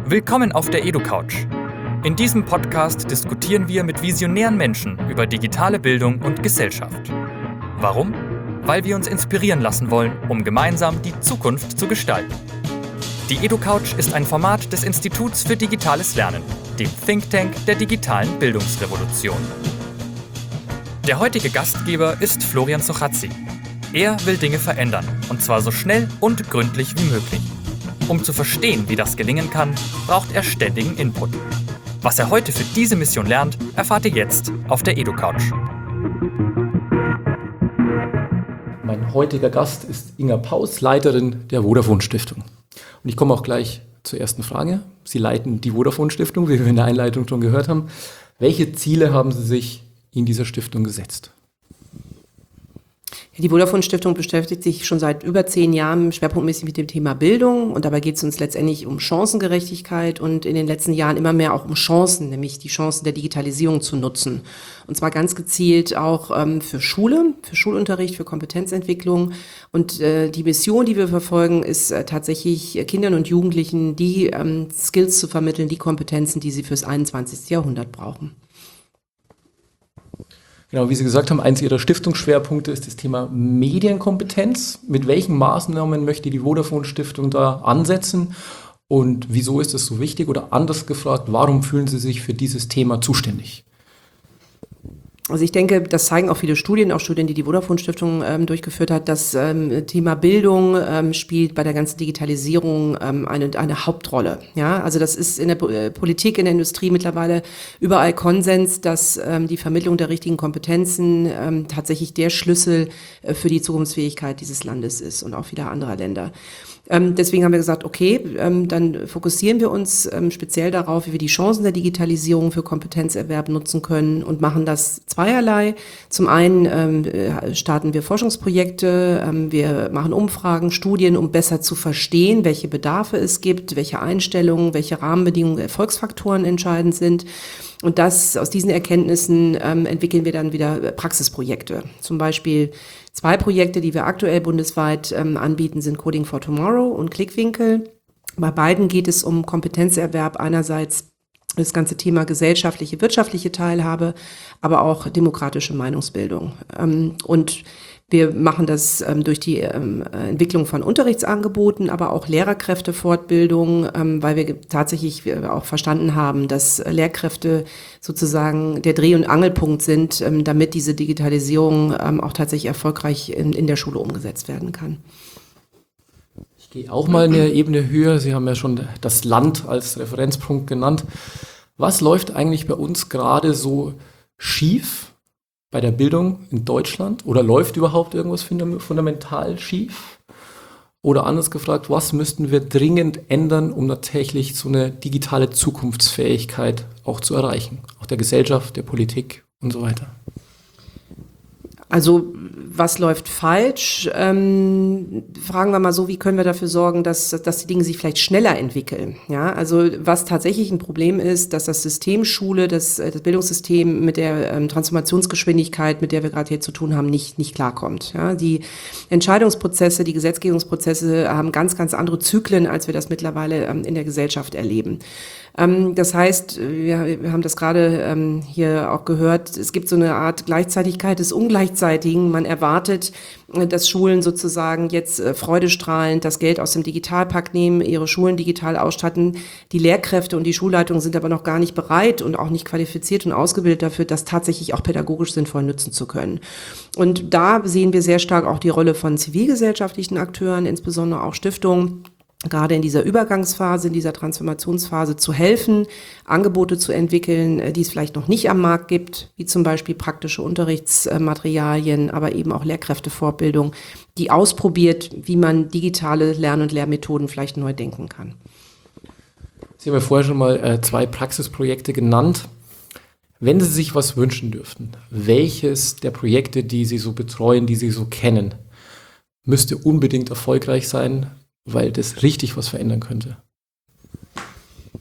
Willkommen auf der EduCouch. In diesem Podcast diskutieren wir mit visionären Menschen über digitale Bildung und Gesellschaft. Warum? Weil wir uns inspirieren lassen wollen, um gemeinsam die Zukunft zu gestalten. Die EduCouch ist ein Format des Instituts für digitales Lernen, dem Think Tank der digitalen Bildungsrevolution. Der heutige Gastgeber ist Florian Sochazzi. Er will Dinge verändern, und zwar so schnell und gründlich wie möglich. Um zu verstehen, wie das gelingen kann, braucht er ständigen Input. Was er heute für diese Mission lernt, erfahrt ihr jetzt auf der EduCouch. Mein heutiger Gast ist Inga Paus, Leiterin der Vodafone Stiftung. Und ich komme auch gleich zur ersten Frage. Sie leiten die Vodafone Stiftung, wie wir in der Einleitung schon gehört haben. Welche Ziele haben Sie sich in dieser Stiftung gesetzt? Die Vodafone Stiftung beschäftigt sich schon seit über 10 Jahren schwerpunktmäßig mit dem Thema Bildung, und dabei geht es uns letztendlich um Chancengerechtigkeit und in den letzten Jahren immer mehr auch um Chancen, nämlich die Chancen der Digitalisierung zu nutzen. Und zwar ganz gezielt auch für Schule, für Schulunterricht, für Kompetenzentwicklung. Und die Mission, die wir verfolgen, ist tatsächlich Kindern und Jugendlichen die Skills zu vermitteln, die Kompetenzen, die sie fürs 21. Jahrhundert brauchen. Genau, wie Sie gesagt haben, eins Ihrer Stiftungsschwerpunkte ist das Thema Medienkompetenz. Mit welchen Maßnahmen möchte die Vodafone Stiftung da ansetzen und wieso ist das so wichtig? Oder anders gefragt, warum fühlen Sie sich für dieses Thema zuständig? Also ich denke, das zeigen auch viele Studien, auch Studien, die die Vodafone Stiftung durchgeführt hat. Das Thema Bildung spielt bei der ganzen Digitalisierung eine Hauptrolle. Ja, also das ist in der Politik, in der Industrie mittlerweile überall Konsens, dass die Vermittlung der richtigen Kompetenzen tatsächlich der Schlüssel für die Zukunftsfähigkeit dieses Landes ist und auch vieler anderer Länder. Deswegen haben wir gesagt, okay, dann fokussieren wir uns speziell darauf, wie wir die Chancen der Digitalisierung für Kompetenzerwerb nutzen können und machen das zweierlei. Zum einen starten wir Forschungsprojekte, wir machen Umfragen, Studien, um besser zu verstehen, welche Bedarfe es gibt, welche Einstellungen, welche Rahmenbedingungen, Erfolgsfaktoren entscheidend sind. Und aus diesen Erkenntnissen entwickeln wir dann wieder Praxisprojekte. Zum Beispiel 2 Projekte, die wir aktuell bundesweit anbieten, sind Coding for Tomorrow und Klickwinkel. Bei beiden geht es um Kompetenzerwerb, einerseits das ganze Thema gesellschaftliche, wirtschaftliche Teilhabe, aber auch demokratische Meinungsbildung. Und wir machen das durch die Entwicklung von Unterrichtsangeboten, aber auch Lehrerkräftefortbildung, weil wir tatsächlich auch verstanden haben, dass Lehrkräfte sozusagen der Dreh- und Angelpunkt sind, damit diese Digitalisierung auch tatsächlich erfolgreich in der Schule umgesetzt werden kann. Ich gehe auch mal eine Ebene höher. Sie haben ja schon das Land als Referenzpunkt genannt. Was läuft eigentlich bei uns gerade so schief bei der Bildung in Deutschland? Oder läuft überhaupt irgendwas fundamental schief? Oder anders gefragt, was müssten wir dringend ändern, um tatsächlich so eine digitale Zukunftsfähigkeit auch zu erreichen? Auch der Gesellschaft, der Politik und so weiter. Also was läuft falsch? Fragen wir mal so, wie können wir dafür sorgen, dass die Dinge sich vielleicht schneller entwickeln? Ja, also was tatsächlich ein Problem ist, dass das System Schule, das Bildungssystem mit der Transformationsgeschwindigkeit, mit der wir gerade hier zu tun haben, nicht klarkommt. Ja, die Entscheidungsprozesse, die Gesetzgebungsprozesse haben ganz, ganz andere Zyklen, als wir das mittlerweile in der Gesellschaft erleben. Das heißt, wir haben das gerade hier auch gehört, es gibt so eine Art Gleichzeitigkeit des Ungleichzeitigen. Man erwartet, dass Schulen sozusagen jetzt freudestrahlend das Geld aus dem Digitalpakt nehmen, ihre Schulen digital ausstatten. Die Lehrkräfte und die Schulleitungen sind aber noch gar nicht bereit und auch nicht qualifiziert und ausgebildet dafür, das tatsächlich auch pädagogisch sinnvoll nutzen zu können. Und da sehen wir sehr stark auch die Rolle von zivilgesellschaftlichen Akteuren, insbesondere auch Stiftungen, gerade in dieser Übergangsphase, in dieser Transformationsphase zu helfen, Angebote zu entwickeln, die es vielleicht noch nicht am Markt gibt, wie zum Beispiel praktische Unterrichtsmaterialien, aber eben auch Lehrkräftefortbildung, die ausprobiert, wie man digitale Lern- und Lehrmethoden vielleicht neu denken kann. Sie haben ja vorher schon mal 2 Praxisprojekte genannt. Wenn Sie sich was wünschen dürften, welches der Projekte, die Sie so betreuen, die Sie so kennen, müsste unbedingt erfolgreich sein, weil das richtig was verändern könnte?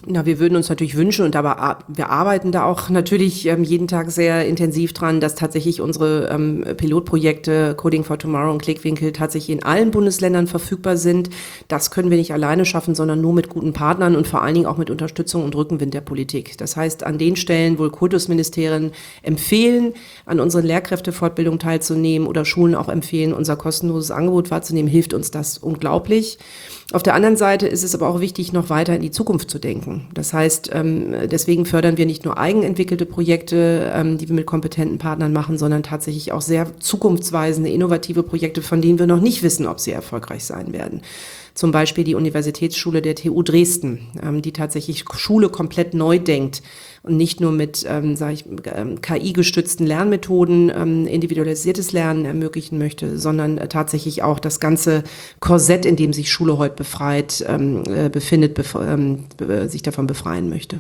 Na, wir würden uns natürlich wünschen und aber wir arbeiten da auch natürlich jeden Tag sehr intensiv dran, dass tatsächlich unsere Pilotprojekte Coding for Tomorrow und Klickwinkel tatsächlich in allen Bundesländern verfügbar sind. Das können wir nicht alleine schaffen, sondern nur mit guten Partnern und vor allen Dingen auch mit Unterstützung und Rückenwind der Politik. Das heißt, an den Stellen, wo Kultusministerien empfehlen, an unseren Lehrkräftefortbildungen teilzunehmen oder Schulen auch empfehlen, unser kostenloses Angebot wahrzunehmen, hilft uns das unglaublich. Auf der anderen Seite ist es aber auch wichtig, noch weiter in die Zukunft zu denken. Das heißt, deswegen fördern wir nicht nur eigenentwickelte Projekte, die wir mit kompetenten Partnern machen, sondern tatsächlich auch sehr zukunftsweisende, innovative Projekte, von denen wir noch nicht wissen, ob sie erfolgreich sein werden. Zum Beispiel die Universitätsschule der TU Dresden, die tatsächlich Schule komplett neu denkt und nicht nur mit KI-gestützten Lernmethoden individualisiertes Lernen ermöglichen möchte, sondern tatsächlich auch das ganze Korsett, in dem sich Schule heute befindet, sich davon befreien möchte.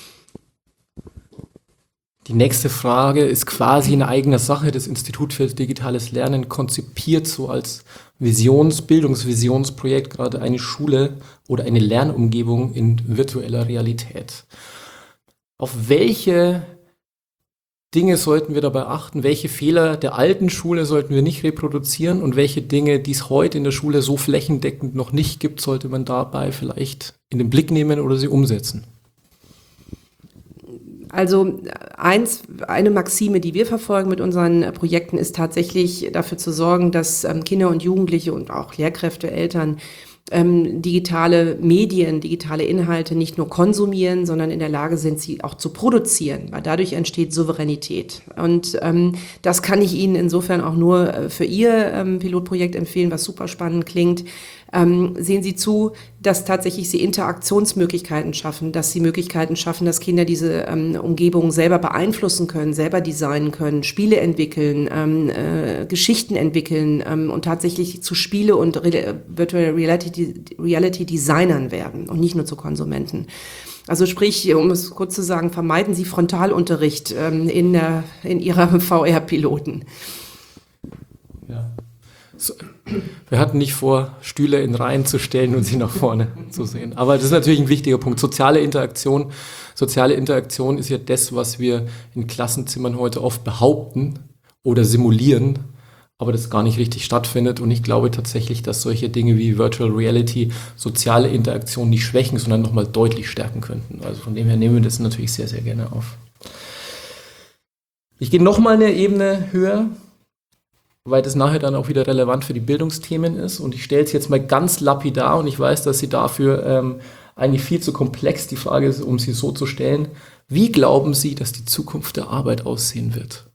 Die nächste Frage ist quasi in eigener Sache. Das Institut für digitales Lernen konzipiert so als Bildungsvisionsprojekt gerade eine Schule oder eine Lernumgebung in virtueller Realität. Auf welche Dinge sollten wir dabei achten? Welche Fehler der alten Schule sollten wir nicht reproduzieren? Und welche Dinge, die es heute in der Schule so flächendeckend noch nicht gibt, sollte man dabei vielleicht in den Blick nehmen oder sie umsetzen? Also eine Maxime, die wir verfolgen mit unseren Projekten, ist tatsächlich dafür zu sorgen, dass Kinder und Jugendliche und auch Lehrkräfte, Eltern digitale Medien, digitale Inhalte nicht nur konsumieren, sondern in der Lage sind, sie auch zu produzieren, weil dadurch entsteht Souveränität. Und das kann ich Ihnen insofern auch nur für Ihr Pilotprojekt empfehlen, was super spannend klingt. Sehen Sie zu, dass tatsächlich Sie Interaktionsmöglichkeiten schaffen, dass Sie Möglichkeiten schaffen, dass Kinder diese Umgebung selber beeinflussen können, selber designen können, Spiele entwickeln, Geschichten entwickeln und tatsächlich zu Spiele- und Virtual Reality Designern werden und nicht nur zu Konsumenten. Also sprich, um es kurz zu sagen, vermeiden Sie Frontalunterricht in Ihrer VR-Piloten. Ja. So, wir hatten nicht vor, Stühle in Reihen zu stellen und sie nach vorne zu sehen. Aber das ist natürlich ein wichtiger Punkt. Soziale Interaktion ist ja das, was wir in Klassenzimmern heute oft behaupten oder simulieren, aber das gar nicht richtig stattfindet. Und ich glaube tatsächlich, dass solche Dinge wie Virtual Reality soziale Interaktion nicht schwächen, sondern nochmal deutlich stärken könnten. Also von dem her nehmen wir das natürlich sehr, sehr gerne auf. Ich gehe nochmal eine Ebene höher, weil das nachher dann auch wieder relevant für die Bildungsthemen ist. Und ich stelle es jetzt mal ganz lapidar und ich weiß, dass sie dafür eigentlich viel zu komplex die Frage ist, um sie so zu stellen. Wie glauben Sie, dass die Zukunft der Arbeit aussehen wird?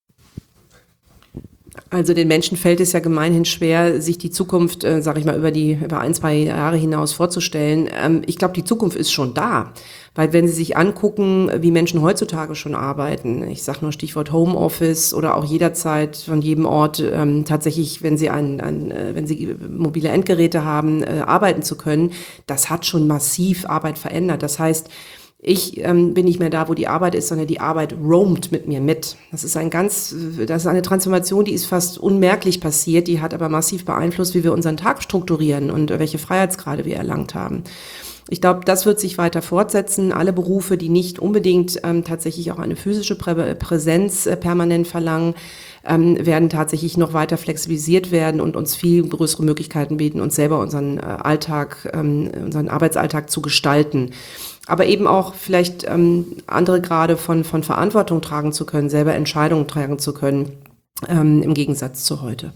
Also den Menschen fällt es ja gemeinhin schwer, sich die Zukunft, sage ich mal, über 1-2 Jahre hinaus vorzustellen. Ich glaube, die Zukunft ist schon da. Weil wenn Sie sich angucken, wie Menschen heutzutage schon arbeiten, ich sage nur Stichwort Homeoffice oder auch jederzeit von jedem Ort tatsächlich, wenn Sie wenn Sie mobile Endgeräte haben, arbeiten zu können, das hat schon massiv Arbeit verändert. Das heißt, ich bin nicht mehr da, wo die Arbeit ist, sondern die Arbeit roamt mit mir mit. Das ist eine Transformation, die ist fast unmerklich passiert, die hat aber massiv beeinflusst, wie wir unseren Tag strukturieren und welche Freiheitsgrade wir erlangt haben. Ich glaube, das wird sich weiter fortsetzen. Alle Berufe, die nicht unbedingt tatsächlich auch eine physische Präsenz permanent verlangen, werden tatsächlich noch weiter flexibilisiert werden und uns viel größere Möglichkeiten bieten, uns selber unseren Arbeitsalltag zu gestalten. Aber eben auch vielleicht andere Grade von Verantwortung tragen zu können, selber Entscheidungen tragen zu können, im Gegensatz zu heute.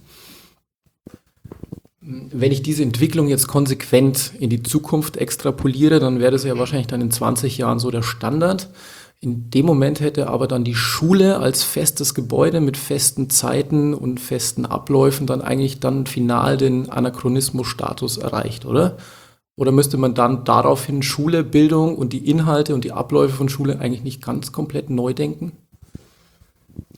Wenn ich diese Entwicklung jetzt konsequent in die Zukunft extrapoliere, dann wäre das ja wahrscheinlich dann in 20 Jahren so der Standard. In dem Moment hätte aber dann die Schule als festes Gebäude mit festen Zeiten und festen Abläufen dann eigentlich dann final den Anachronismus-Status erreicht, oder? Oder müsste man dann daraufhin Schule, Bildung und die Inhalte und die Abläufe von Schule eigentlich nicht ganz komplett neu denken?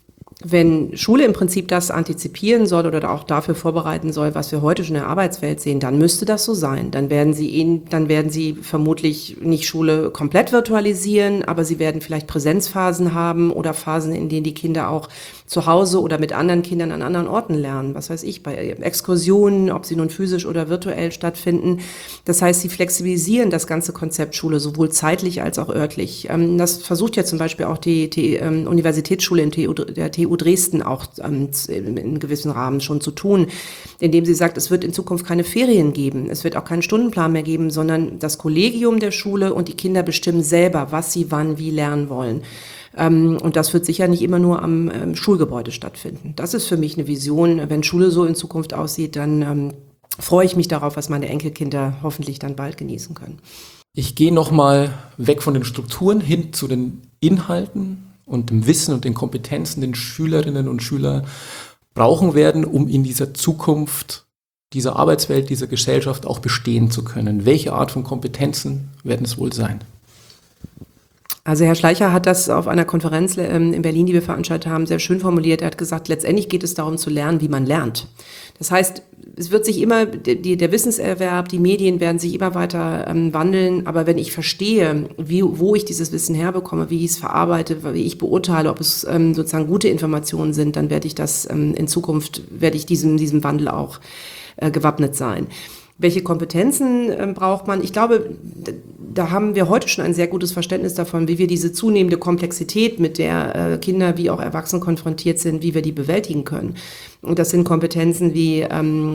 Wenn Schule im Prinzip das antizipieren soll oder auch dafür vorbereiten soll, was wir heute schon in der Arbeitswelt sehen, dann müsste das so sein. Dann werden sie vermutlich nicht Schule komplett virtualisieren, aber sie werden vielleicht Präsenzphasen haben oder Phasen, in denen die Kinder auch zu Hause oder mit anderen Kindern an anderen Orten lernen. Was weiß ich, bei Exkursionen, ob sie nun physisch oder virtuell stattfinden. Das heißt, sie flexibilisieren das ganze Konzept Schule, sowohl zeitlich als auch örtlich. Das versucht ja zum Beispiel auch die Universitätsschule der TU Dresden auch in gewissem Rahmen schon zu tun, indem sie sagt, es wird in Zukunft keine Ferien geben, es wird auch keinen Stundenplan mehr geben, sondern das Kollegium der Schule und die Kinder bestimmen selber, was sie wann wie lernen wollen. Und das wird sicher nicht immer nur am Schulgebäude stattfinden. Das ist für mich eine Vision. Wenn Schule so in Zukunft aussieht, dann freue ich mich darauf, was meine Enkelkinder hoffentlich dann bald genießen können. Ich gehe nochmal weg von den Strukturen hin zu den Inhalten und dem Wissen und den Kompetenzen, den Schülerinnen und Schüler brauchen werden, um in dieser Zukunft, dieser Arbeitswelt, dieser Gesellschaft auch bestehen zu können. Welche Art von Kompetenzen werden es wohl sein? Also Herr Schleicher hat das auf einer Konferenz in Berlin, die wir veranstaltet haben, sehr schön formuliert. Er hat gesagt, letztendlich geht es darum zu lernen, wie man lernt. Das heißt, es wird sich immer, der Wissenserwerb, die Medien werden sich immer weiter wandeln. Aber wenn ich verstehe, wo ich dieses Wissen herbekomme, wie ich es verarbeite, wie ich beurteile, ob es sozusagen gute Informationen sind, dann werde ich das in Zukunft, diesem Wandel auch gewappnet sein. Welche Kompetenzen braucht man? Ich glaube, da haben wir heute schon ein sehr gutes Verständnis davon, wie wir diese zunehmende Komplexität, mit der Kinder wie auch Erwachsene konfrontiert sind, wie wir die bewältigen können. Und das sind Kompetenzen wie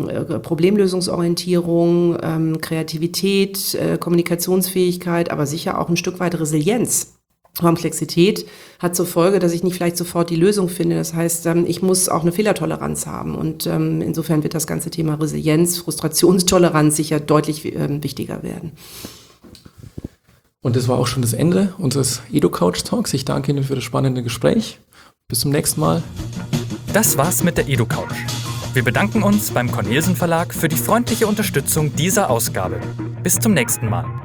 Problemlösungsorientierung, Kreativität, Kommunikationsfähigkeit, aber sicher auch ein Stück weit Resilienz. Komplexität hat zur Folge, dass ich nicht vielleicht sofort die Lösung finde. Das heißt, ich muss auch eine Fehlertoleranz haben. Und insofern wird das ganze Thema Resilienz, Frustrationstoleranz sicher deutlich wichtiger werden. Und das war auch schon das Ende unseres EduCouch-Talks. Ich danke Ihnen für das spannende Gespräch. Bis zum nächsten Mal. Das war's mit der EduCouch. Wir bedanken uns beim Cornelsen Verlag für die freundliche Unterstützung dieser Ausgabe. Bis zum nächsten Mal.